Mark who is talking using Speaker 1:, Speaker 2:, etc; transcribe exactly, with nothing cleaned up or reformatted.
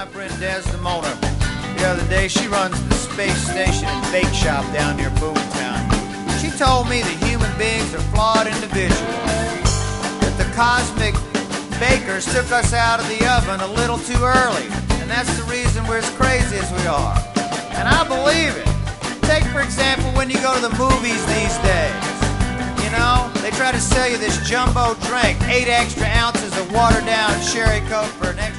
Speaker 1: my friend Desdemona the other day. She runs the space station and bake shop down near Boomtown. She told me that human beings are flawed individuals, that the cosmic bakers took us out of the oven a little too early, and that's the reason we're as crazy as we are. And I believe it. Take, for example, when you go to the movies these days. You know, they try to sell you this jumbo drink, eight extra ounces of watered down sherry coke for an extra